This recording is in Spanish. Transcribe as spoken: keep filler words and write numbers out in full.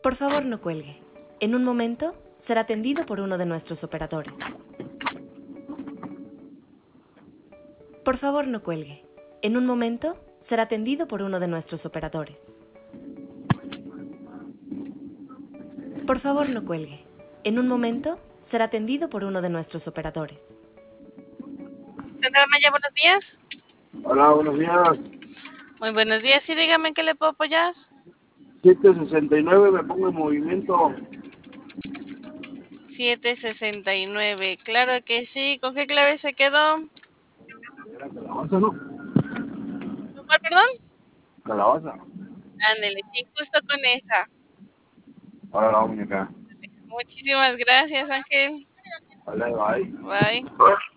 Por favor, no cuelgue. En un momento será atendido por uno de nuestros operadores. Por favor, no cuelgue. En un momento será atendido por uno de nuestros operadores. Por favor, no cuelgue. En un momento será atendido por uno de nuestros operadores. Central Maya, buenos días. Hola, buenos días. Muy buenos días. Sí, dígame en qué le puedo apoyar. siete sesenta y nueve, me pongo en movimiento. siete sesenta y nueve. Claro que sí. ¿Con qué clave se quedó? Era calabaza, ¿no? ¿Cuál, perdón? Calabaza. Ándele, sí, justo con esa. Ahora la muñeca. Muchísimas gracias, Ángel. Vale, bye. Bye.